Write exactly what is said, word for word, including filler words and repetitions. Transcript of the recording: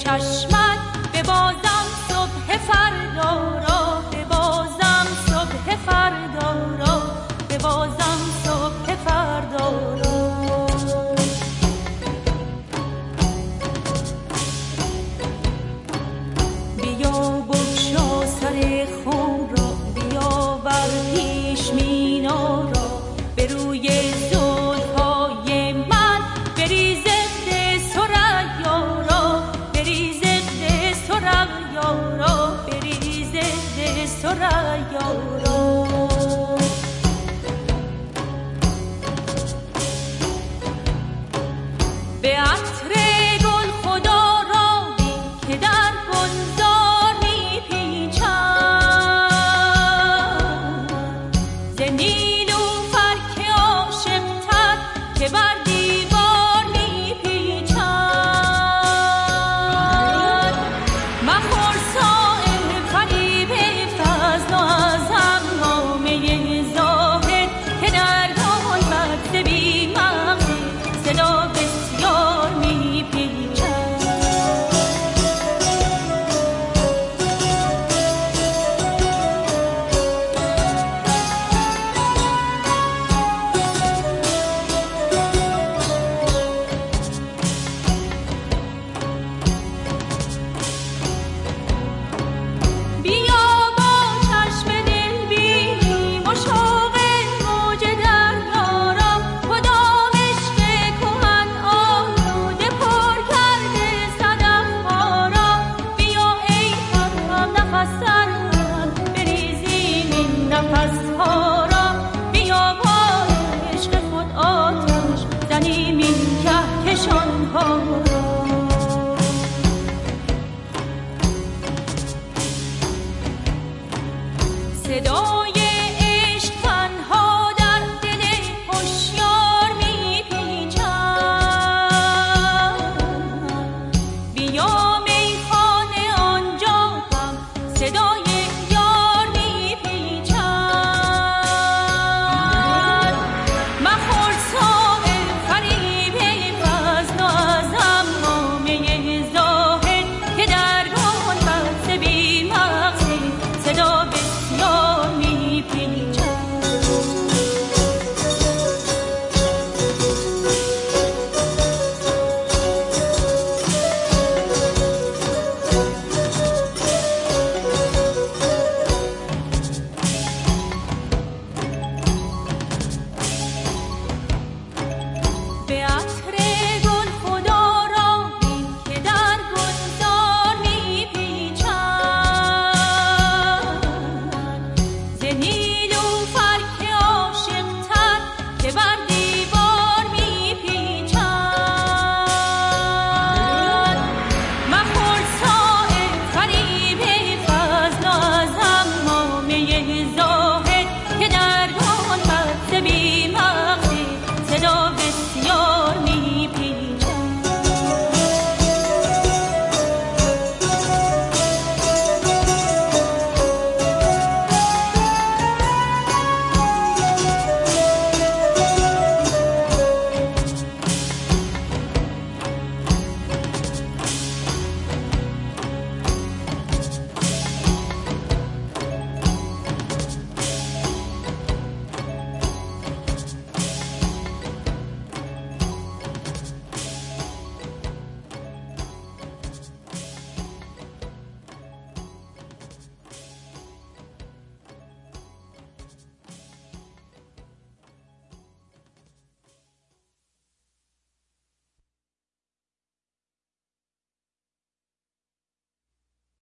چشمت ببازم صبح فردا را، ببازم صبح فردا را، ببازم صبح فردا را. بیا بگشا سر خم را، بیا بر پیش مینا را، به روی زلفهای من بریزه ثریا را، بریزه ثریا را، بریزه ثریا را. به عطر گل خدا را که در گلزار میپیچد، ز نیلوفر که عاشق‌تر که بر دیوار میپیچد. مخور صایب فریب فضل و از هنگامه ظاهر که در گلبد بی مغز صدا بسیار میپیچد. بیا با چشم دل بینیم و شوق موج دریا را، کدام عشق کهن آلوده پر کرده صدف‌ها را. بیا ای هم نفس در هم بریزیم این نفس‌ها را، بیا با عشق خود آتش زنیم این کهکشان‌ها را. صدا